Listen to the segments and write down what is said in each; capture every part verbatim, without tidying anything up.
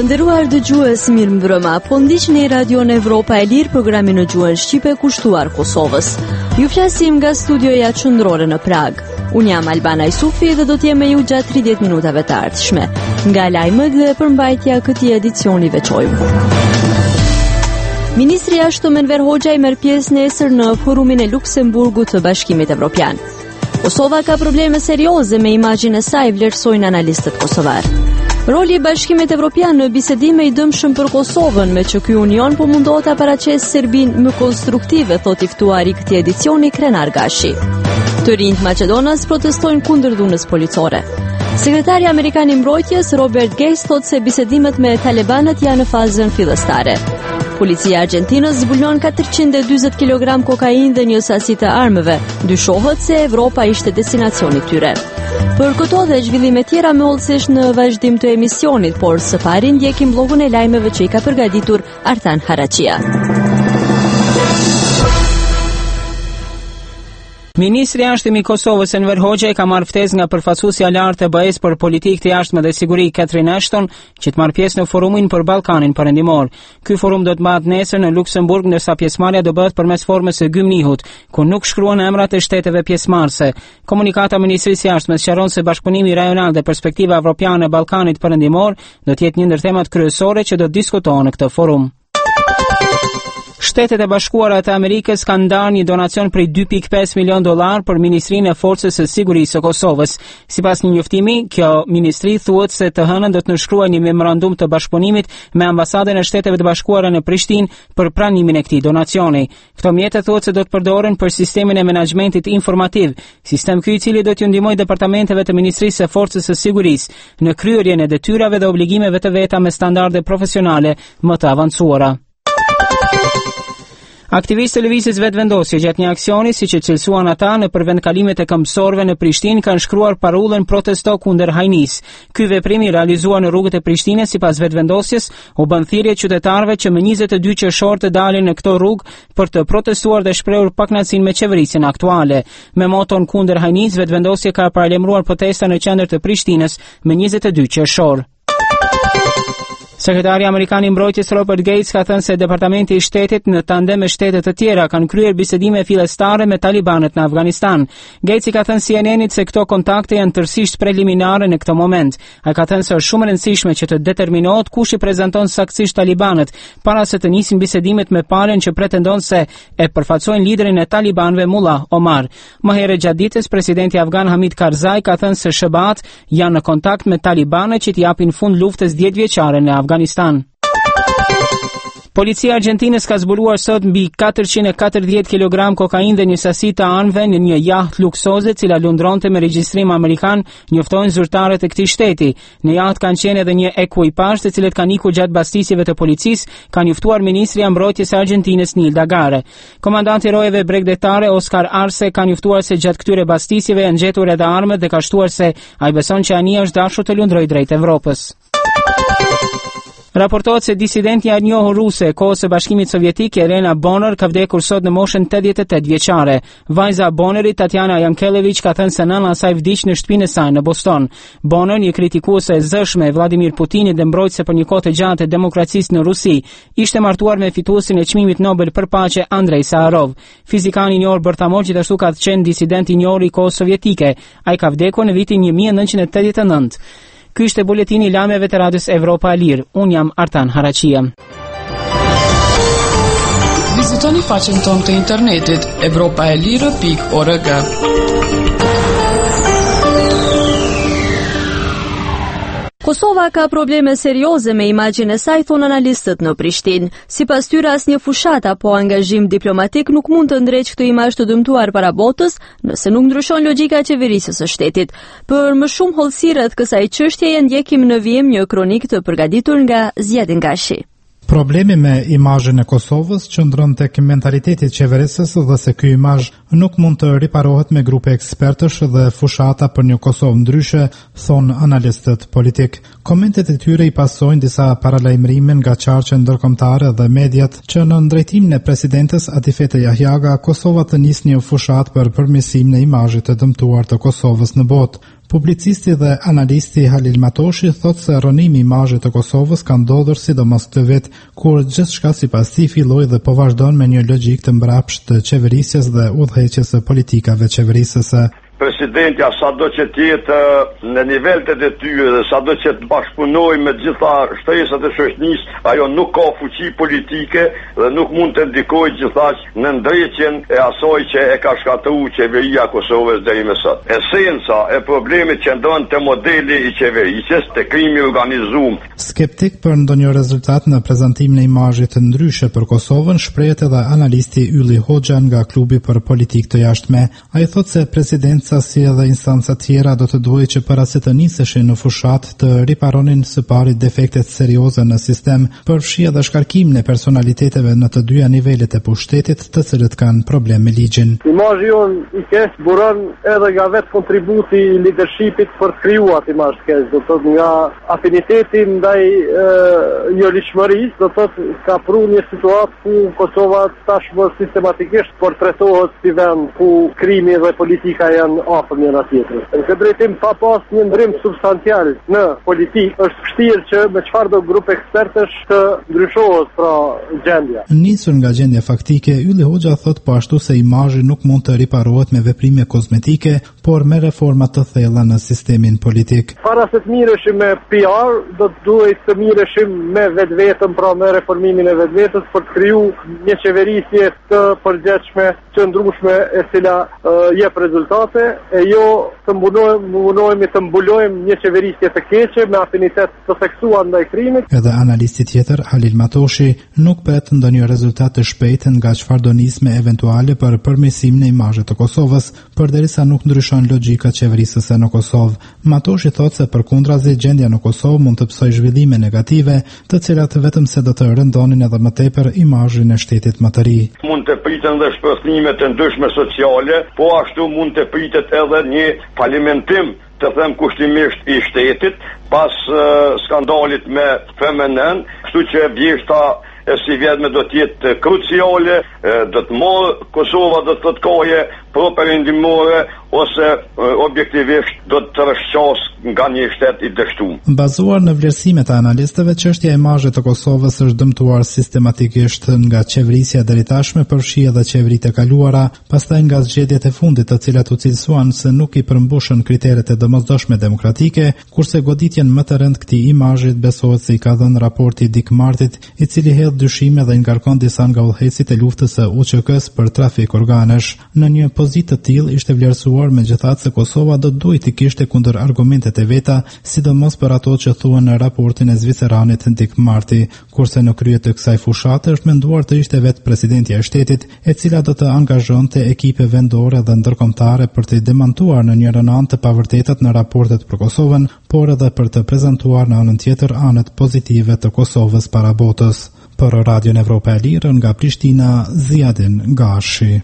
Nderuar dëgjues, mirëmbrëma. Po ndiqni Radion Evropa e Lirë, programin në gjuhën shqipe kushtuar Kosovës. Ju flasim nga studioja qendrore në Prag. Unë jam Albana Isufi dhe do t'jem me ju gjatë tridhjetë minutave të ardhshme. Nga lajmet dhe përmbajtja këtij edicioni veçojmë. Ministri i Jashtëm Enver Hoxha merr pjesë nesër në forumin e Luksemburgut të Bashkimit Evropian. Kosova ka probleme serioze me imazhin e saj, vlerësojnë analistët kosovar. Roli i Bashkimit Evropian në bisedime i dëmshëm për Kosovën, me që ky union po mundohet ta paraqesë Serbinë më konstruktive, thot i ftuari i këtij edicioni Krenar Gashi. Të rinjt Maqedonas protestojnë kundër dhunës policore. Sekretari Amerikan i Mbrojtjes Robert Gates thot se bisedimet me talibanët janë në fazën fillestare. Policia e Argjentinës zbulon katërqind e dyzet kilogram kokainë dhe një sasi të armëve. Dyshohet se Evropa ishte destinacioni i tyre. Për këto dhe zhvillime tjera me hollësish në vazhdim të emisionit, por së pari ndjekim blogun e lajmeve që i ka përgatitur Artan Harachia. Ministri i Jashtëm i Kosovës Enver Hoxha ka marrë ftesë nga përfaqësuesja e lartë e B E S për politikë të jashtme dhe siguri Catherine Ashton, që të marrë pjesë në forumin për Ballkanin Perëndimor. Ky forum do të bëhet nesër në Luksemburg, ndërsa pjesëmarrja do bëhet përmes formës së Gymnihut, ku nuk shkruan emrat e shteteve pjesëmarrëse. Komunikata e Ministrisë së Jashtme sqaron se bashkëpunimi rajonal dhe perspektiva evropiane e Ballkanit Perëndimor do të jetë një ndër temat kryesore që do të diskutohen në këtë forum. Shtetet e Bashkuara të Amerikës kanë ndarë një donacion prej dy pikë pesë milion dollar për Ministrinë e Forcës së Sigurisë së Kosovës. Sipas një njoftimi, kjo ministri thuhet se të hënën do të nënshkruajë një memorandum të bashkëpunimit me ambasadën e Shteteve të Bashkuara në Prishtinë për pranimin e këtij donacioni. Këto mjete thuhet se do të përdoren për sistemin e menaxhmentit informativ, sistem ky i cili do t'ju ndihmojë departamenteve të Ministrisë së Forcës së Sigurisë në kryerjen e detyrave dhe obligimeve të veta me standarde profesionale më të avancuara. Aktivistë të lëvizjes vetëvendosje gjatë një aksioni, siç e cilësuan ata në përvendkalimet e këmbësorëve në Prishtinë, kanë shkruar parullën protesto kundër hajnis. Ky veprim i realizuar në rrugët e Prishtinës sipas vetëvendosjes u bën thirrje qytetarëve që më njëzet e dy qershor të dalin në këto rrugë për të protestuar dhe shprehur pakënaqësinë me qeverisjen aktuale. Me moton kundër hajnis, vetëvendosja ka paralajmëruar protesta në qendër të Prishtinës më njëzet e dy qershor. Sekretari Amerikan i Mbrojtjes Robert Gates ka thënë se Departamenti i Shtetit në tandem me shtete të tjera kanë kryer bisedime fillestare me talibanët në Afganistan. Gates i ka thënë C N N-it se këto kontakte janë tërësisht preliminare në këtë moment. Ai ka thënë se është shumë e rëndësishme që të determinohet kush i prezanton saktësisht talibanët para se të nisin bisedimet me palën që pretendon se e përfaqësojnë liderin e talibanëve Mullah Omar. Më herët gjatë ditës, presidenti afgan Hamid Karzai ka thënë se S B A-t janë në kontakt me talibanët që t'i japin fund luftës dhjetëvjeçare në Afganistan. Policia e Argjentinës ka zbuluar sot mbi katërqind e katërdhjetë kilogram kokainë dhe një sasi të anëve në një jahtë luksoze, cila lundronte me regjistrim amerikan, njoftojnë zyrtarët e këtij shteti. Në jahtë kanë qenë edhe një ekuipazh, të cilët kanë ikur gjatë bastisjeve të policisë, ka njoftuar ministri i Mbrojtjes së Argjentinës Nilda Gare. Komandanti i rojeve bregdetare Oscar Arce ka njoftuar se gjatë këtyre bastisjeve janë gjetur edhe armët dhe ka shtuar se ai beson që anija është dashur të lundrojë drejt Evropës. Raportohet se disidentja e njohur ruse e kohës së Bashkimit Sovjetik, Elena Bonner, ka vdekur sot në moshën tetëdhjetë e tetë vjeçare. Vajza e Bonnerit, Tatjana Yankelevich, ka thënë se nëna e saj vdiq në shtëpinë e saj në Boston. Bonner, një kritikuese e zëshme e Vladimir Putinit dhe mbrojtëse për një kohë të gjatë e demokracisë në Rusi, ishte martuar me fituesin e çmimit Nobel për paqe Andrei Saharov. Fizikani i njohur bërthamor gjithashtu ka qenë disident i njohur i kohës sovjetike. Ai ka vdekur në vitin një mijë e nëntëqind e tetëdhjetë e nëntë. Ky ishte buletini i lajmeve të radios Evropa e Lirë. Unë jam Artan Harachia. Vizitoni faqen tonë të internetit evropa e lirë pikë org. Kosova ka probleme serioze me imazhin e saj, thon analistët në Prishtinë. Sipas tyre asnjë fushat apo angazhim diplomatik nuk mund të ndreqë këtë imazh të dëmtuar para botës, nëse nuk ndryshon logjika e qeverisjes së shtetit. Për më shumë hollësi rreth kësaj çështjeje ndjekim në vijim një kronikë të përgatitur nga Zjadin Gashi. Problemi me imazhin e Kosovës qëndron tek mentaliteti i qeverisës dhe se ky imazh nuk mund të riparohet me grupe ekspertësh dhe fushata për një Kosovë ndryshe, thon analistët politik. Komentet e tyre i pasojnë disa paralajmërime nga qarqe ndërkombëtare dhe mediat që në drejtimin e presidentes Atifete Jahjaga, Kosova të nis një fushat për përmirësimin e imazhit të dëmtuar të Kosovës në botë. Publicisti dhe analisti Halil Matoshi thotë se rënimi i imazhit të Kosovës ka ndodhur sidomos këtë vit, kur gjithçka sipas tij filloi dhe po vazhdon me një logjikë të mbrapsht të qeverisjes dhe udhëheqjes së politikave qeverisëse. Presidentja sado që tjetë në nivel të detyrë, sado që të bashkëpunoj me gjitha shtresat e shoqërisë, ajo nuk ka fuqi politike dhe nuk mund të ndikojë gjithashtu në ndërheqjen e asaj që e ka shkatëruar qeveria e Kosovës deri më sot. Esenca e problemit qëndron te modeli i qeverisjes, te krimi i organizuar. Skeptik për ndonjë rezultat në prezantimin e imazhit të ndryshe për Kosovën, shprehet edhe analisti Ylli Hoxha nga klubi për politikë të jashtme. Ai thotë se presidenti si edhe instanca tjera do të duhej që para se të niseshin në fushat të riparonin së pari defektet serioze në sistem, përfshi edhe shkarkimin e personaliteteve në të dyja nivelet e pushtetit, të cilët kanë problem me ligjin. Imazhi jon i keq buron edhe nga vetë kontributi i leadershipit për të krijuar atë imazh të keq, do të thotë nga afiniteti ndaj jolishmërisë, do të thotë ka pru një situatë ku Kosova tashmë sistematikisht portretohet si vend ku krimi dhe politika janë afër njëra tjetrës. Në këtë drejtim, pa pas një ndrim substancial në politikë, është vështirë që me çfarë do grup ekspertësh të ndryshohet pra gjendja. Nisur nga gjendja faktike, Ylli Hoxha thot po ashtu se imazhi nuk mund të riparohet me veprime kozmetike, por me reforma të thella në sistemin politik. Para se të mireshim me P R, do të duhet të mireshim me vetvetëm, pra me reformimin e vetvetes për të krijuar një qeverisje të përgjithshme, qëndrueshme, e cila uh, jep rezultate, e jo të mbulojmë të mbulojmë një qeverisje të keqe me afinitet të theksuar ndaj krimit. Edhe analisti tjetër, Halil Matoshi, nuk pret ndonjë rezultat të shpejtë nga çfarëdo nisme eventuale për përmirësimin e imazhit të Kosovës, përderisa nuk ndryshon logjika qeverisëse në Kosovë. Matoshi thotë se përkundrazi gjendja në Kosovë mund të psojë zhvillime negative, të cilat vetëm se do të rëndonin edhe më tepër imazhin e shtetit më të ri. Mund të priten dhe shpërthime të ndryshme sociale, po ashtu mund të pritet edhe një falimentim, të them kushtimisht, i shtetit pas uh, skandalit me F M N N, kështu që vjeshta e si vjetme do t'jetë kruciale, do të morë Kosova do të të koje properindimore ose objektivisht do të rëshqas nga një shtet i dështuar. Bazuar në vlerësimet e analistëve, çështja e imazhit të Kosovës është dëmtuar sistematikisht nga qeverisja deri tashme, përfshi edhe qeveritë e kaluara, pastaj nga zgjedhjet e fundit, të cilat u cilësuan se nuk i përmbushën kriteret e domosdoshme demokratike, kurse goditjen më të rëndë këtij imazhit besohet se i ka dhënë raporti Dick Martit, i cili hedh dyshime dhe ngarkon disa nga udhëheqësit e luftës së U Q K-s për trafik organesh. Në një pozitë të tillë ishte vlerësuar megjithatë se Kosova do duhet të kishte kundër argumentet e veta, sidomos për ato që thuhen në raportin e zviceranit Dick Marty, kurse në krye të kësaj fushate është menduar të ishte vetë presidentja e shtetit, e cila do të angazhonte ekipe vendore dhe ndërkombëtare për të demantuar në njërin anë të pavërtetat në raportet për Kosovën, por edhe për të prezantuar në anën tjetër anët pozitive të Kosovës para botës. Për Radion Evropa e Lirë nga Prishtina, Ziadin Gashi.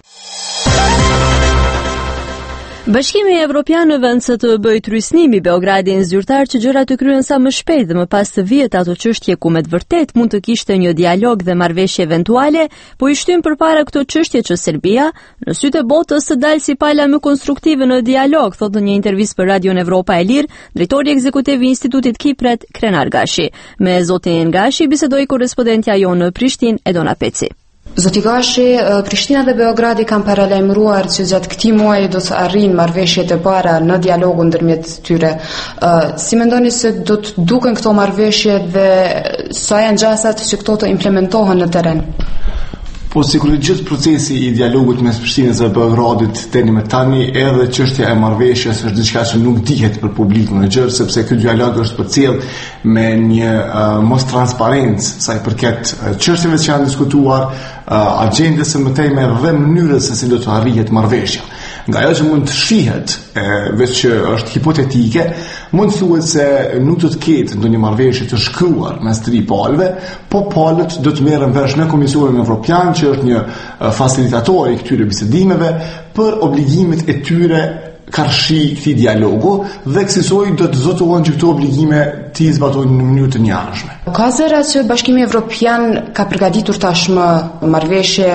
Bashkimi Evropian në vend se të bëjë trysnimi Beogradin zyrtar që gjërat të kryen sa më shpejt dhe më pas të vihet ato çështje ku me të vërtet mund të kishte një dialog dhe marrëveshje eventuale, po i shtyn përpara këto çështje që Serbia në sytë e botës të dalë si pala më konstruktive në dialog, thotë në një intervistë për Radion Evropa e Lirë, drejtori ekzekutiv i Institutit Kipret Krenar Gashi. Me zotin Gashi bisedoi korrespondentja jonë në Prishtinë, Edona Peci. Zoti Gashi, Prishtina dhe Beogradi kanë paralajmëruar që gjatë këtij muaji do të arrijnë marrëveshjet e para në dialogun ndërmjet tyre. Si mendoni se do të duken këto marrëveshje dhe sa janë gjasat që këto të implementohen në terren? Po sigurisht gjithë procesi i dialogut mes Prishtinës dhe Beogradit deri më tani, edhe çështja e marrëveshjes është diçka që nuk dihet për publikun e gjerë, sepse ky dialog është përcjell me një uh, mos transparencë sa i përket uh, çështjeve që janë diskutuar, uh, agjendës së mëtejme dhe mënyrës se si do të arrihet marrëveshja. Nga ajo që mund të shihet, veç që është hipotetike, mund të thuhet se nuk do të ketë ndonjë marrëveshje të shkruar mes tri palëve, po palët do të merren vesh në Komisionin Evropian, që është një facilitator i këtyre bisedimeve, për obligimet e tyre karshi këtij dialogu, dhe kësaj do të zotohen që këto obligime të zbatohen në mënyrë të njëjtëshme. Ka zëra që Bashkimi Evropian ka përgatitur tashmë marrëveshje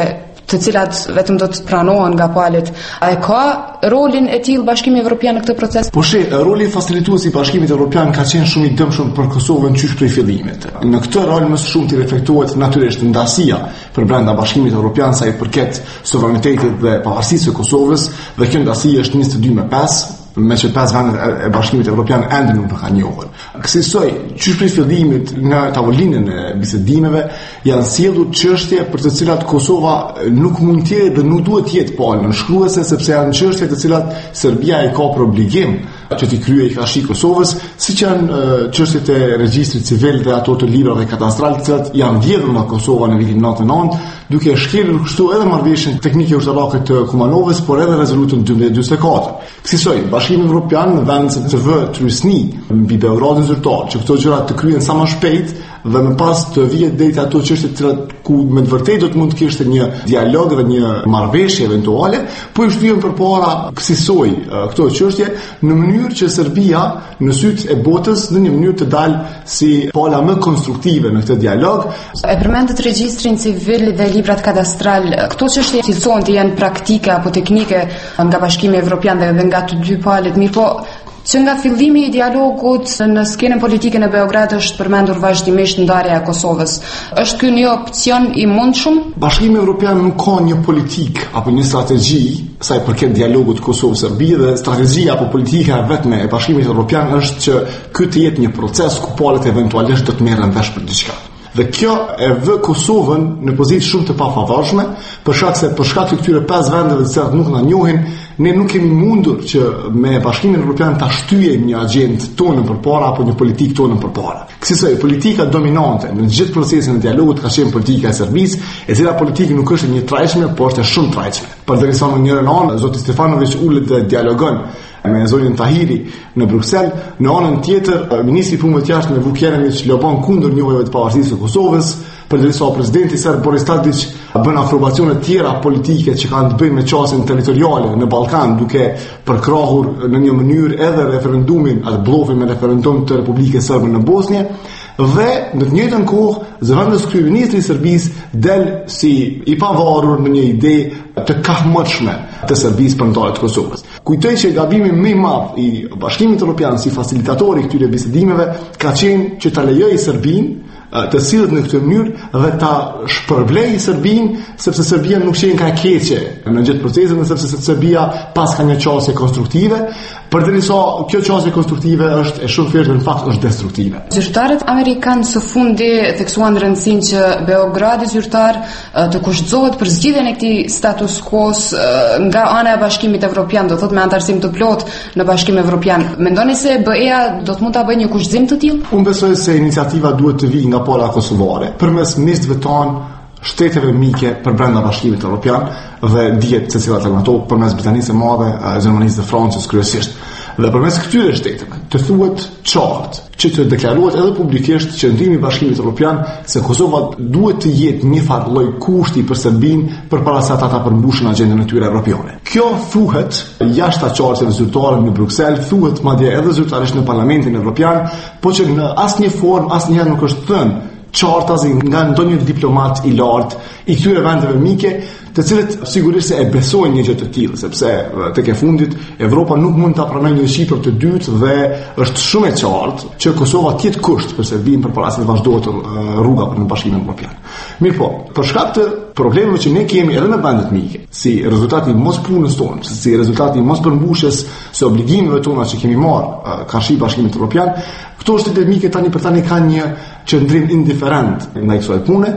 të cilat vetëm do të pranohen nga palët. A e ka rolin e tillë Bashkimi Evropian në këtë proces? Po she, roli facilitues i Bashkimit Evropian ka qenë shumë i dëmshëm për Kosovën qysh prej fillimit. Në këtë rol më së shumti reflektohet natyrisht ndasia për brenda Bashkimit Evropian sa i përket sovranitetit dhe pavarësisë së Kosovës, dhe kjo ndasi është njëzet e dy me pesë, me që pesë vendet e Bashkimit Evropian ende nuk nuk ka njohur. Kësaj, qysh prej fillimit në tavolinën e bisedimeve janë sjellur çështje për të cilat Kosova nuk mund të jetë dhe nuk duhet të jetë palë nënshkruese, sepse janë çështje të cilat Serbia i ka për obligim që t'i kryej kashi Kosovës, siç janë çështjet e regjistrit civil dhe ato të librave katastrale, të cilat janë vjedhur nga Kosova në vitin nëntëdhjetë e nëntë, duke shkelur kështu edhe marrëveshjen teknike ushtarake të Kumanovës, por edhe rezolutën dymbëdhjetë e dymbëdhjetë e katër. Kësaj, Bashkimi Evropian në vend të vë trysni mbi Beogradin zyrtar, që këto gjëra të kryen sa më shpejt dhe më pas të vihet deri ato çështje të ku me të vërtetë do të mund të kishte një dialog dhe një marrëveshje eventuale, po i shtyen përpara kësaj këto çështje në mënyrë që Serbia në sytë e botës në një mënyrë të dalë si pala më konstruktive në këtë dialog. E përmendët regjistrin civil dhe librat kadastral, këto çështje cilësohen të janë praktike apo teknike nga Bashkimi Evropian dhe nga të dy palët, mirë po që nga fillimi i dialogut në skenën politike në Beograd është përmendur vazhdimisht ndarja e Kosovës. Është ky një opcion i mundshëm? Bashkimi Evropian nuk ka një politik apo një strategji sa i përket dialogut Kosovë-Serbi, dhe strategjia apo politika vetme e Bashkimit Evropian është që ky të jetë një proces ku palët eventualisht do të merren vesh për diçka. Dhe kjo e vë Kosovën në pozitë shumë të pafavorshme, për shkak se për shkak të këtyre pesë vendeve të cilat nuk na njohin, ne nuk kemi mundur që me Bashkimin Evropian ta shtyjmë një agjendë tonë përpara apo një politikë tonë përpara. Kësaj politika dominante në gjithë procesin e dialogut ka qenë politika e Serbisë, e cila politikë nuk është një trajtshme, por është shumë trajtshme. Përderisa në njërin anë zoti Stefanović ulet dhe dialogon me zonin Tahiri në Bruksel, në anën tjetër ministri i punëve të jashtme Vuk Jeremić lobon kundër njohjeve të pavarësisë së Kosovës, përderisa presidenti serb Boris Tadić bën afrobacione të tjera politike që kanë të bëjnë me qasjen territoriale në Ballkan, duke përkrahur në një mënyrë edhe referendumin, atë bllofin me referendum të Republikës Serbe në Bosnjë. Dhe në të njëjtën kohë zëvendës kryeministri i Serbisë del si i pavarur në një ide të kahmëshme të Serbisë për ndarjen e Kosovës. Kujtoj që gabimi më i madh i Bashkimit Evropian si facilitatori i këtyre bisedimeve ka qenë që ta lejojë Serbinë të sillet në këtë mënyrë dhe ta shpërblej Serbinë, sepse Serbia nuk qenë ka keqe në gjithë procesin, sepse Serbia pas ka një qasje konstruktive, përderisa kjo qasje konstruktive është e shumë thjeshtë, në fakt është destruktive. Zyrtarët amerikanë së fundi theksuan rëndësinë që Beogradi zyrtar të kushtzohet për zgjidhjen e këtij status quo nga ana e Bashkimit Evropian, do thotë me antarësim të plotë në Bashkimin Evropian. Mendoni se B E-ja do të mund ta bëjë një kushtzim të tillë? Unë besoj se iniciativa duhet të vijë nga pala kosovare, përmes ministrëve tanë, shteteve mike për brenda Bashkimit Evropian dhe dihet se cilat janë ato, përmes Britanisë së Madhe, Gjermanisë dhe Francës kryesisht. Dhe përmes këtyre shteteve të thuhet qartë që të deklarohet edhe publikisht qëndrimi i Bashkimit Evropian se Kosova duhet të jetë një farë lloj kushti për Serbinë përpara se ata ta përmbushin agjendën e tyre evropiane. Kjo thuhet jashtë çarteve zyrtare në Bruksel, thuhet madje edhe zyrtarisht në Parlamentin Evropian, por që në asnjë formë asnjëherë nuk është thënë qartazi nga ndonjë diplomat i lartë i këtyre vendeve mike, të cilët sigurisht se e besojnë një gjë të tillë, sepse tek e fundit Evropa nuk mund ta pranojë një shifër të dytë dhe është shumë e qartë që Kosova të jetë kusht për Serbinë përpara se të vazhdohet rruga për në Bashkimin Evropian. Mirpo, për shkak të problemeve që ne kemi edhe në vendet mike, si rezultati i mos punës tonë, si rezultati i mos përmbushjes së obligimeve tona që kemi marrë karshi Bashkimit Evropian, këto shtete mike tani për tani kanë një qëndrim indiferent ndaj kësaj pune.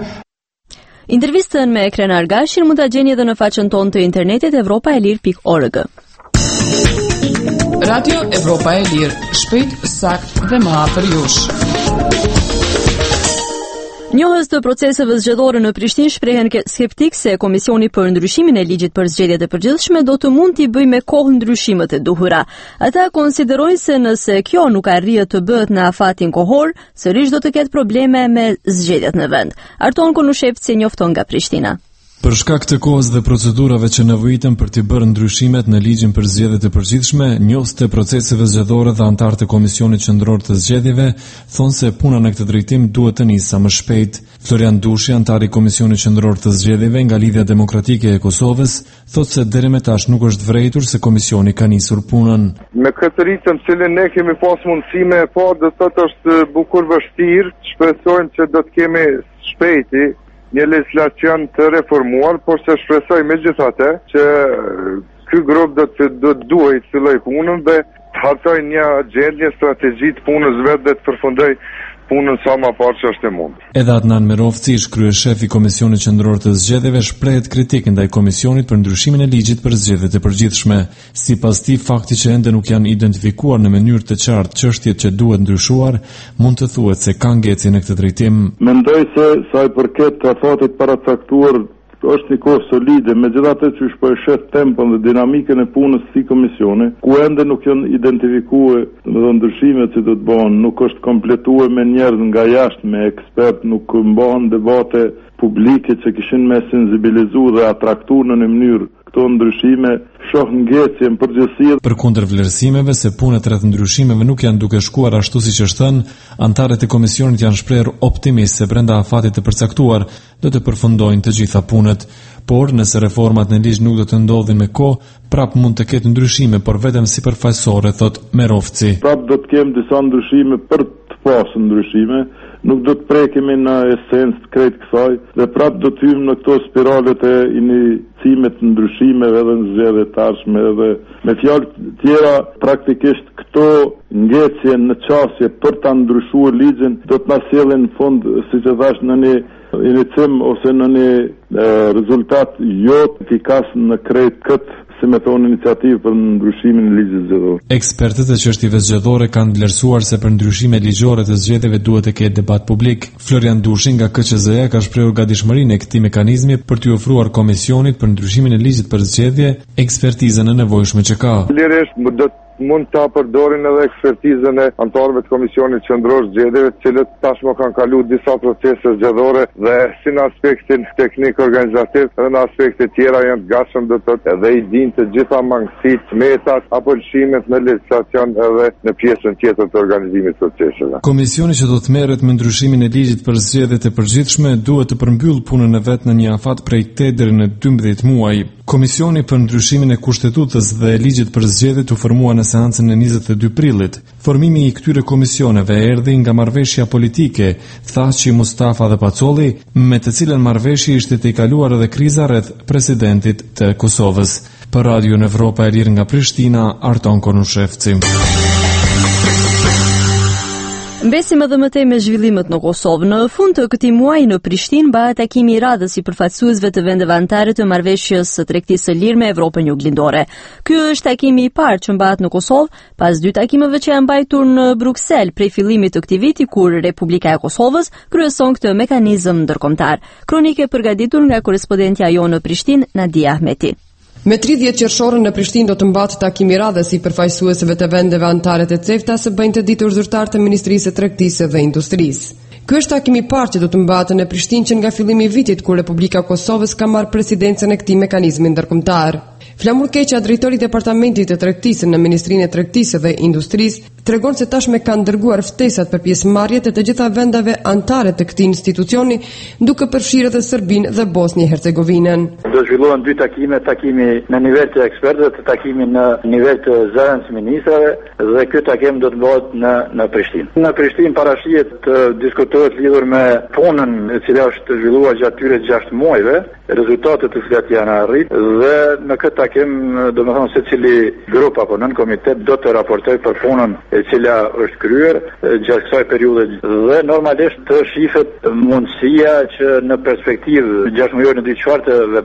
Intervistën me Krenar Gashir mund ta gjeni edhe në faqen tonë të internetit evropa e lirë pikë org. Radio Evropa e Lirë, shpejt, sakt dhe më afër jush. Njohës të proceseve zgjedhore në Prishtinë shprehen skeptik se Komisioni për ndryshimin e ligjit për zgjedhjet e përgjithshme do të mund t'i bëjë me kohë ndryshimet e duhura. Ata konsiderojnë se nëse kjo nuk arrihet të bëhet në afatin kohor, sërish do të ketë probleme me zgjedhjet në vend. Arton Konushevci njofton nga Prishtina. Për shkak të kohës dhe procedurave që nevojiten për të bërë ndryshimet në ligjin për zgjedhjet e përgjithshme, njohës të proceseve zgjedhore dhe anëtarët e Komisionit Qendror të Zgjedhjeve thonë se puna në këtë drejtim duhet të nisë sa më shpejt. Florian Dushi, anëtar i Komisionit Qendror të Zgjedhjeve nga Lidhja Demokratike e Kosovës, thotë se deri më tash nuk është vërejtur se komisioni ka nisur punën. Me këtë ritëm që ne kemi pas mundësi me e pa, do të thotë është bukur vështirë, shpresojmë që do të kemi shpejti një legislacion të reformuar, por se shpresoj me gjithate që ky grup do të do të duhet të filloj punën dhe të hartoj një gjendje strategji të punës vetë dhe të përfundoj punën sa më parë që është e mund. Edhe Adnan Merovci, ish kryeshef i Komisionit Qendror të Zgjedhjeve, shprehet kritikë ndaj komisionit për ndryshimin e ligjit për zgjedhjet e përgjithshme. Sipas tij, fakti që ende nuk janë identifikuar në mënyrë të qartë çështjet që duhet ndryshuar, mund të thuhet se ka ngecje në këtë drejtim. Mendoj se sa i përket afatit paracaktuar është një kohë solide, megjithatë që është po e shet tempon dhe dinamikën e punës si komisioni, ku ende nuk janë identifikuar domethënë ndryshimet që do të bëhen, nuk është kompletuar me njerëz nga jashtë, me ekspert, nuk bëhen debate publike që kishin me sensibilizuar dhe atraktuar në një mënyrë këto ndryshime, shoh ngecje në përgjithësi. Përkundër vlerësimeve se punët rreth ndryshimeve nuk janë duke shkuar ashtu siç është thënë, anëtarët e komisionit janë shprehur optimist se brenda afatit të përcaktuar do të përfundojnë të gjitha punët, por nëse reformat në ligj nuk do të ndodhin me kohë, prap mund të ketë ndryshime, por vetëm sipërfaqësore, thot Merovci. Prap do të kem disa ndryshime për të pasur ndryshime, nuk do të prekemi në esencë të krejt kësaj dhe prap do të hyjmë në këto spiralet e inicimet të ndryshimeve edhe në zgjedhjet tashme edhe me fjalë tjera praktikisht këto ngecje në çështje për ta ndryshuar ligjin do të na sjellin në fund, siç e thash, në një inicim ose në një rezultat jo efikas në krejt këtë si me thonë iniciativë për ndryshimin e ligjit zgjedhor. Ekspertët e çështjeve zgjedhore kanë vlerësuar se për ndryshime ligjore të zgjedhjeve duhet të ketë debat publik. Florian Dushi nga K Q Z E ka shprehur gatishmërinë e këtij mekanizmi për t'i ofruar komisionit për ndryshimin e ligjit për zgjedhje ekspertizën e nevojshme që ka. Lirisht do mund ta përdorin edhe ekspertizën e anëtarëve të Komisionit Qendror Zgjedhjeve, të cilët tashmë kanë kaluar disa procese zgjedhore dhe si në aspektin teknik organizativ, edhe në aspekte tjera janë të gatshëm do të thotë edhe i dinë të gjitha mangësitë, metat apo lëshimet në legjislacion edhe në pjesën tjetër të organizimit të proceseve. Komisioni që do të merret me ndryshimin e ligjit për zgjedhjet e përgjithshme duhet të përmbyll punën e vet në një afat prej tetë deri në dymbëdhjetë muaj. Komisioni për ndryshimin e kushtetutës dhe ligjit për zgjedhjet u formua në seancën e njëzet e dy prillit. Formimi i këtyre komisioneve erdhi nga marrëveshja politike, Thaçi, Mustafa dhe Pacolli, me të cilën marrëveshje ishte të i kaluar edhe kriza rreth presidentit të Kosovës. Për Radio Evropa e Lirë nga Prishtina, Arton Konushevci. Mbesim edhe më tej me zhvillimet në Kosovë. Në fund të këtij muaji në Prishtinë bëhet takimi i radhës i përfaqësuesve të vendeve anëtare të marrëveshjes së tregtisë së lirë me Evropën Juglindore. Ky është takimi i parë që mbahet në Kosovë pas dy takimeve që janë mbajtur në Bruksel prej fillimit të këtij viti kur Republika e Kosovës kryeson këtë mekanizëm ndërkombëtar. Kronikë e përgatitur nga korrespondentja jonë në Prishtinë, Nadia Ahmeti. Me tridhjetë qershorën në Prishtinë do të mbahet takimi i radhës i përfaqësuesve të vendeve anëtare të CEFTA së bëjnë të ditur zyrtar të Ministrisë së Tregtisë dhe Industrisë. Ky është takimi i parë që do të mbahet në Prishtinë që nga fillimi i vitit kur Republika e Kosovës ka marrë presidencën e këtij mekanizmi ndërkombëtar. Flamur Keqa, drejtori i Departamentit të Tregtisë në Ministrinë e Tregtisë dhe Industrisë, tregon se tashmë kanë dërguar ftesat për pjesëmarrje të të gjitha vendeve anëtare të këtij institucioni, duke përfshirë edhe Serbinë dhe Bosnjë-Hercegovinën. Do zhvillohen dy takime, takimi në nivel të ekspertëve dhe takimi në nivel të zëvendës ministrave dhe ky takim do të bëhet në në Prishtinë. Në Prishtinë parashihet të diskutohet lidhur me punën e cila është zhvilluar gjatë këtyre gjashtë muajve, rezultatet të cilat janë arritur dhe në këtë takim do të thonë secili grup apo nën komitet do të raportojë për punën e cila është kryer gjatë kësaj periudhe dhe normalisht të shihet mundësia që në perspektivë gjashtë muajore në dy çfarë të veprohet.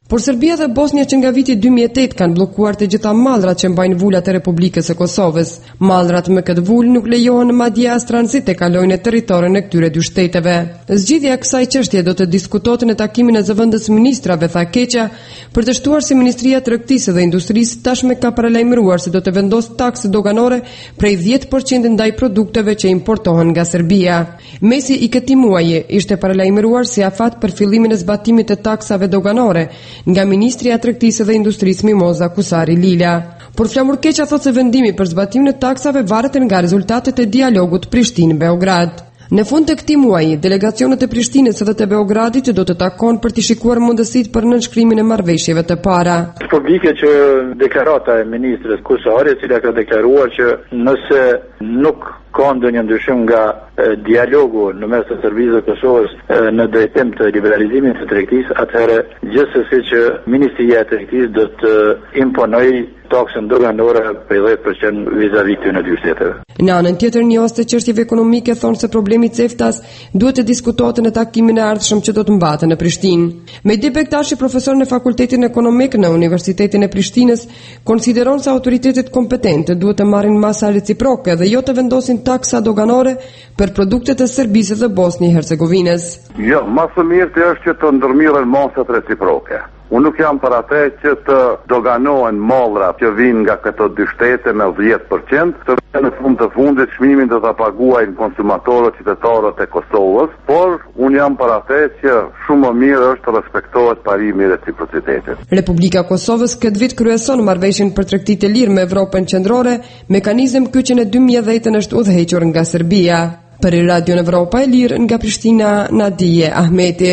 Por Serbia dhe Bosnia që nga viti dy mijë e tetë kanë bllokuar të gjitha mallrat që mbajnë vulat e Republikës së Kosovës. Mallrat me këtë vul nuk lejohen madje as tranzit të kalojnë në territorin e këtyre dy shteteve. Zgjidhja e kësaj çështje do të diskutohet në takimin e zëvendës ministrave, tha Keqa, për të shtuar se Ministria e Tregtisë dhe Industrisë tashmë ka paralajmëruar se do të vendosë taksë doganore prej dhjetë përqind ndaj produkteve që importohen nga Serbia. Mesi i këtij muaji ishte paralajmëruar si afat për fillimin e zbatimit të taksave doganore nga Ministria e Tregtisë dhe Industrisë Mimoza Kusari Lila. Por Flamur Keqa thotë se vendimi për zbatimin e taksave varet nga rezultatet e dialogut Prishtinë-Beograd. Në fund të këtij muaji, delegacionet e Prishtinës dhe të Beogradit do të takojnë për të shikuar mundësitë për nënshkrimin e marrëveshjeve të para. Publike që deklarata e ministres Kusari, e cila ka deklaruar që nëse nuk ka ndonjë ndryshim nga e, dialogu në mes të Serbisë dhe Kosovës e, në drejtim të liberalizimit të tregtisë, atëherë gjithsesi që Ministria e Tregtisë do të imponojë taksën doganore për dhjetë përqind vizavi këtyre dy shteteve. Në anën tjetër, njohës të çështjeve ekonomike thonë se problemi i CEFTA-s duhet të diskutohet në takimin e ardhshëm që do të mbahet në Prishtinë. Mehdi Bektashi, profesor në Fakultetin Ekonomik në Universitetin e Prishtinës, konsideron se autoritetet kompetente duhet të marrin masa reciproke dhe jo të vendosin taksa doganore për produktet e Serbisë dhe Bosnjë-Hercegovinës. Jo, më së miri është që të ndërmirren masat reciproke. Unë nuk jam për atë që të doganohen mallra që vinë nga këto dy shtete me dhjetë përqind, të në fund të fundit çmimin do ta paguajnë konsumatorët, qytetarët e Kosovës, por unë jam për atë që shumë më mirë është të respektohet parimi i reciprocitetit. Republika e Kosovës këtë vit kryeson marrëveshjen për tregti të lirë me Evropën Qendrore, mekanizëm ky që në dy mijë e dhjetë është udhëhequr nga Serbia. Për Radio Evropa e Lirë nga Prishtina, Nadije Ahmeti.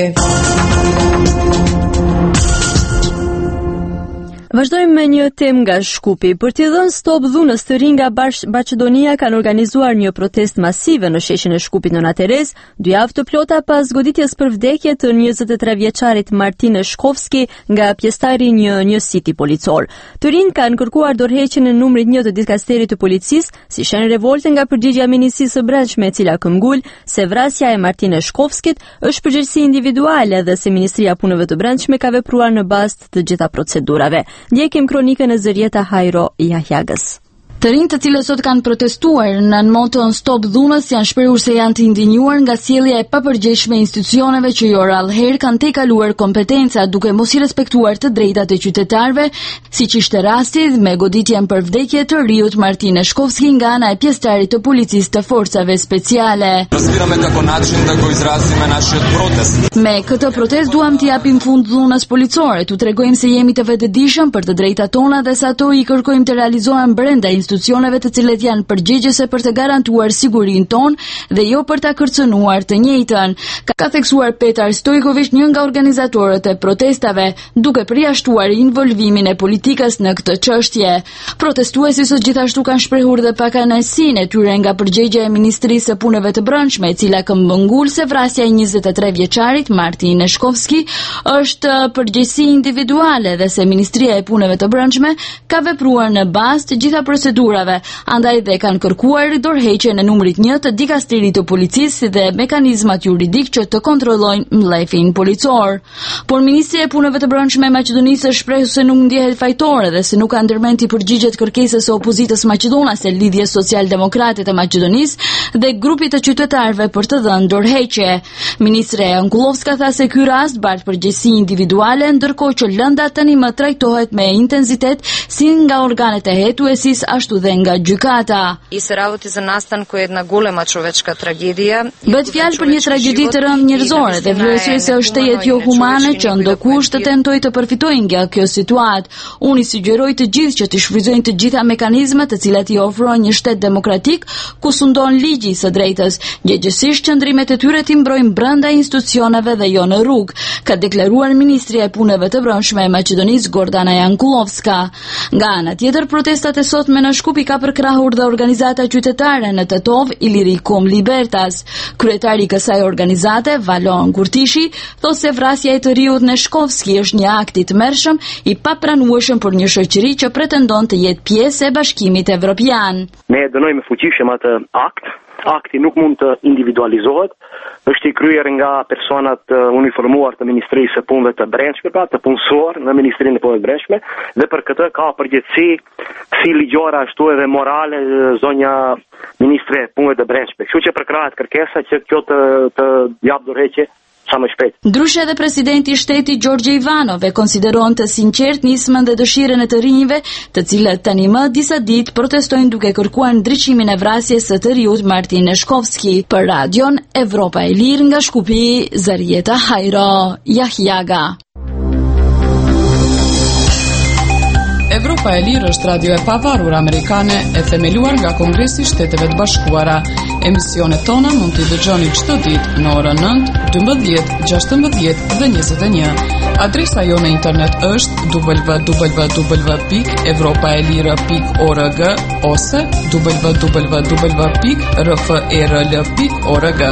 Vazhdojmë me një temë nga Shkupi. Për t'i dhënë stop dhunës të rinj nga Maqedonia kanë organizuar një protestë masive në sheshin e Shkupit në Naterez, dy javë të plota pas goditjes për vdekje të njëzet e tre vjeçarit Martin Shkovski nga pjesëtari një njësiti policor. Të rinj kanë kërkuar dorëheqjen e numrit një të dikasterit të policisë, si shenjë revolte nga përgjigjja e ministrisë së brendshme, e cila këmbgul se vrasja e Martin Shkovskit është përgjegjësi individuale dhe se Ministria e Punëve të Brendshme ka vepruar në bazë të gjitha procedurave. Ndjekim kronikën e Zërieta Hajro Jahjagës. Të rinjt të cilët sot kanë protestuar në moton Stop Dhunës janë shprehur se janë të indinjuar nga sjellja e papërgjegjshme e institucioneve që jo rallëherë kanë tejkaluar kompetenca duke mos i respektuar të drejtat e qytetarëve, siç ishte rasti me goditjen për vdekje të riut Martin Shkovski nga ana e pjesëtarit të policisë të forcave speciale. Me këtë protestë duam t'i japim fund dhunës policore, t'u tregojmë se jemi të vetëdijshëm për të drejtat tona dhe se ato i kërkojmë të realizohen brenda institucioneve të cilët janë përgjegjëse për të garantuar sigurinë tonë dhe jo për ta kërcënuar të njëjtën, ka theksuar Petar Stojković, një nga organizatorët e protestave, duke përjashtuar involvimin e politikës në këtë çështje. Protestuesit sot gjithashtu kanë shprehur dhe pakanësinë e tyre nga përgjegjja e Ministrisë së Punëve të Brendshme, e cila këmbëngul se vrasja e njëzet e tre vjeçarit Martin Shkovski është përgjegjësi individuale dhe se Ministria e Punëve të Brendshme ka vepruar në bazë të gjitha procedurave, andaj dhe kanë kërkuar dorëheqjen e numrit një të dikasterit të policisë dhe mekanizmat juridik që të kontrollojnë mllefin policor. Por Ministria e Punëve të Brendshme e Maqedonisë shpreh se nuk ndjehet fajtore dhe se nuk ka ndërmend të përgjigjet kërkesës së opozitës maqedonase, Lidhjes Social-Demokrate të Maqedonisë dhe grupit të qytetarëve për të dhënë dorëheqje. Ministre Jankulovska tha se ky rast bart përgjegjësi individuale, ndërkohë që lënda tani më trajtohet me intensitet si nga organet e hetuesis ashtu dhe nga gjykata. I se работи за настанку една голема човечка трагедија. Bëhet fjalë për një tragjedi të rëndë njerëzore dhe vlerësoj se është jetë jo humane që ndokush të tentojë të përfitojë nga kjo situatë. Unë i sugjeroj të gjithë që të shfrytëzojnë të gjitha mekanizmat të cilat i ofrojnë një shtet demokratik ku sundon ligji së drejtës, gjëgjësisht qëndrimet e tyre të mbrojnë brenda institucioneve dhe jo në rrugë, ka deklaruar Ministria e Punëve të Brendshme e Maqedonisë Gordana Jankulovska. Nga ana tjetër, protestat e sotme në Shkupi ka përkrahur dhe organizata qytetare në Tetov, Ilirikum Libertas. Kryetari i kësaj organizate, Valon Kurtishi, thotë se vrasja e të riut në Shkovski është një akt i tmerrshëm i papranueshëm për një shoqëri që pretendon të jetë pjesë e Bashkimit Evropian. Ne dënojmë fuqishëm atë akt akti nuk mund të individualizohet, është i kryer nga personat uh, uniformuar të Ministrisë së Punëve të Brendshme, pra të punësuar në Ministrinë e Punëve të Brendshme, dhe për këtë ka përgjegjësi si ligjore ashtu edhe morale zonja Ministre e Punëve të Brendshme. Kështu që përkrahet kërkesa që kjo të, të jap dorëheqje sa më shpejt. Ndryshe edhe presidenti i shtetit Gjorgje Ivanov e konsideron të sinqert nismën dhe dëshirën e të rinjve, të cilët tani më disa ditë protestojnë duke kërkuar ndriçimin e vrasjes së të riut Martin Neshkovski. Për radion Evropa e Lirë nga Shkupi, Zarieta Hajro, Jahjaga. Evropa e Lirë është radio e pavarur amerikane e themeluar nga Kongresi i Shteteve të Bashkuara. Emisionet tona mund t'i dëgjoni çdo ditë në orën nëntë, dymbëdhjetë, gjashtëmbëdhjetë dhe njëzet e një. Adresa jo në internet është w w w pikë evropaelire pikë org ose w w w pikë r f e r l pikë org.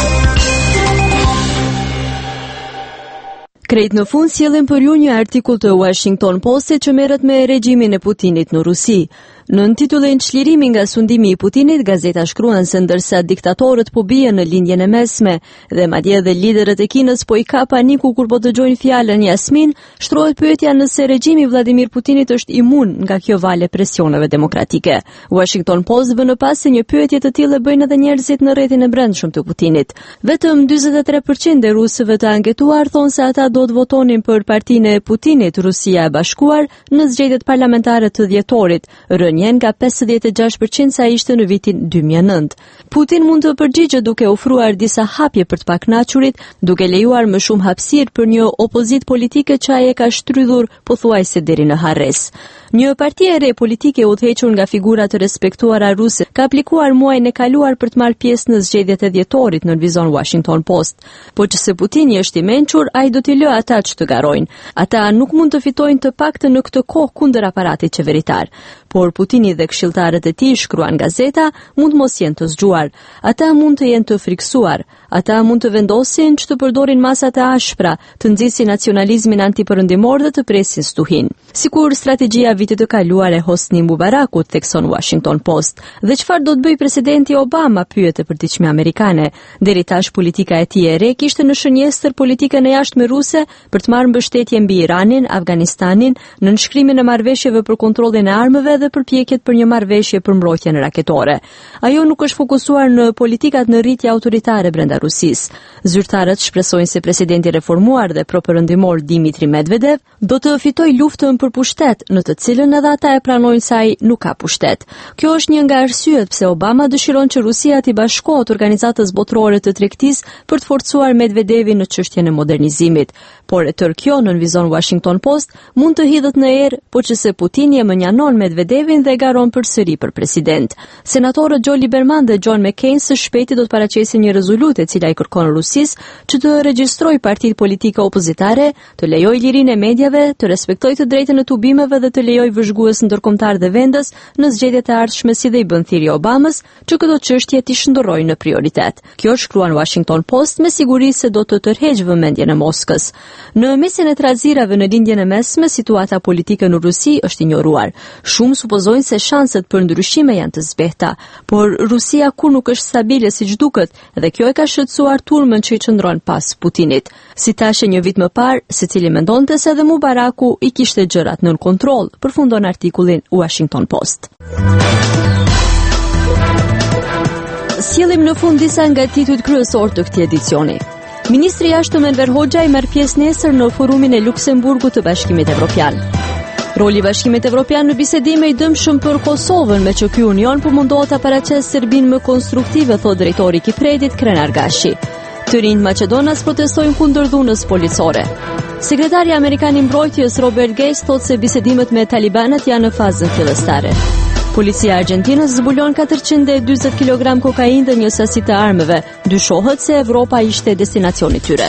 Krejt në fund sjellem për ju një artikull të Washington Postit që merret me regjimin e Putinit në Rusi. Në titullin "Çlirimi nga sundimi i Putinit", gazeta shkruan se ndërsa diktatorët po bien në lindjen e mesme dhe madje edhe liderët e Kinës po i ka paniku kur po dëgjojnë fjalën Jasmin, shtrohet pyetja nëse regjimi i Vladimir Putinit është imun nga kjo vale presioneve demokratike. Washington Post bën pas se një pyetje të tillë bëjnë edhe njerëzit në rrethin e brendshëm të Putinit. Vetëm dyzet e tre përqind e rusëve të anketuar thonë se ata do të votonin për partinë e Putinit, Rusia e Bashkuar, në zgjedhjet parlamentare të dhjetorit, rënjen nga pesëdhjetë e gjashtë përqind sa ishte në vitin dy mijë e nëntë. Putin mund të përgjigjë duke ofruar disa hapje për të pakënaqurit, duke lejuar më shumë hapësirë për një opozit politike që ai e ka shtrydhur pothuajse deri në harres. Një parti e re politike udhëhequr nga figura të respektuara ruse ka aplikuar muajin e kaluar për të marrë pjesë në zgjedhjet e dhjetorit, nënvizon Washington Post. Po që se Putini është i mençur, ai do t'i lë ata që të garojnë. Ata nuk mund të fitojnë të paktën në këtë kohë kundër aparatit qeveritar. Por Putini dhe këshilltarët e tij, shkruan gazeta, mund mos jenë të zgjuar. Ata mund të jenë të friksuar. Ata mund të vendosin që të përdorin masat e ashpra, të nxisin nacionalizmin antipërëndimor dhe të presin stuhin. Sikur strategjia vitit të kaluar e Hosni Mubarakut, thekson Washington Post. Dhe çfarë do të bëj presidenti Obama, pyet e përditshme amerikane. Deri tash politika e tij e re kishte në shënjestër politikën e jashtme ruse për të marrë mbështetje mbi Iranin, Afganistanin, në nënshkrimin e marrëveshjeve për kontrollin e armëve dhe përpjekjet për një marrëveshje për mbrojtjen raketore. Ajo nuk është fokusuar në politikat në rritje autoritare brenda Rusisë. Zyrtarët shpresojnë se presidenti reformuar dhe propërëndimor Dimitri Medvedev do të fitojë luftën për pushtet, në të cilën edhe ata e pranojnë se ai nuk ka pushtet. Kjo është një nga arsyet pse Obama dëshiron që Rusia t'i bashkohet organizatës botërore të tregtisë për të forcuar Medvedevin në çështjen e modernizimit. Por e tërë kjo, nënvizon Washington Post, mund të hidhet në erë, po që se Putini e mënjanon Medvedevin dhe garon përsëri për president. Senatorët Joe Lieberman dhe John McCain së shpejti do të paraqesin një rezolutë e cila i kërkon Rusisë që të regjistrojë partitë politike opozitare, të lejojë lirinë e mediave, të respektojë të drejtën e tubimeve dhe të lejojë vëzhgues ndërkombëtar dhe vendës në zgjedhjet e ardhshme, si dhe i bën thirrje Obamës që këto çështje t'i shndërrojë në prioritet. Kjo shkruan Washington Post me siguri se do të tërheqë vëmendjen e Moskës. Në mesin e trazirave në lindjen e mesme, situata politike në Rusi është injoruar. Shumë supozojnë se shanset për ndryshime janë të zbehta, por Rusia kur nuk është stabile siç duket, dhe kjo e ka shqetësuar turmën që i qëndron pas Putinit. Si thashë një vit më parë, secili mendonte se edhe Mubaraku i kishte gjërat nën kontroll, përfundon artikullin Washington Post. Sjellim në fund disa nga titujt kryesor të këtij edicioni. Ministri i Jashtëm Enver Hoxha i merr pjesë nesër në forumin e Luksemburgut të Bashkimit Evropian. Roli i Bashkimit Evropian në bisedime i dëmshëm për Kosovën, me që ky union po mundohet ta paraqesë Serbinë më konstruktive, thot drejtori i Kipredit Krenar Gashi. Të rinjt Maqedonas protestojnë kundër dhunës policore. Sekretari amerikan i mbrojtjes Robert Gates thot se bisedimet me talibanët janë në fazën fillestare. Policia e Argjentinës zbulon katërqind e dyzet kilogram kokainë dhe një sasi të armëve. Dyshohet se Evropa ishte destinacioni i tyre.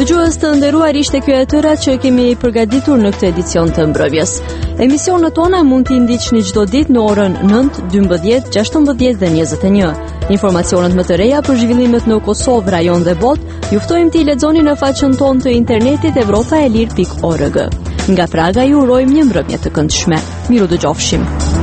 Dëgjues të nderuar, ishte kjo e tëra që kemi përgatitur në këtë edicion të mbrëmjes. Emisionet tona mund t'i ndiqni çdo ditë në orën nëntë, dymbëdhjetë, gjashtëmbëdhjetë dhe njëzet e një. Informacionet më të reja për zhvillimet në Kosovë, rajon dhe botë, ju ftojmë t'i lexoni në faqen tonë të internetit evropaelir pikë org. Nga Praga ju urojmë një mbrëmje të këndshme. Miru dëgjofshim.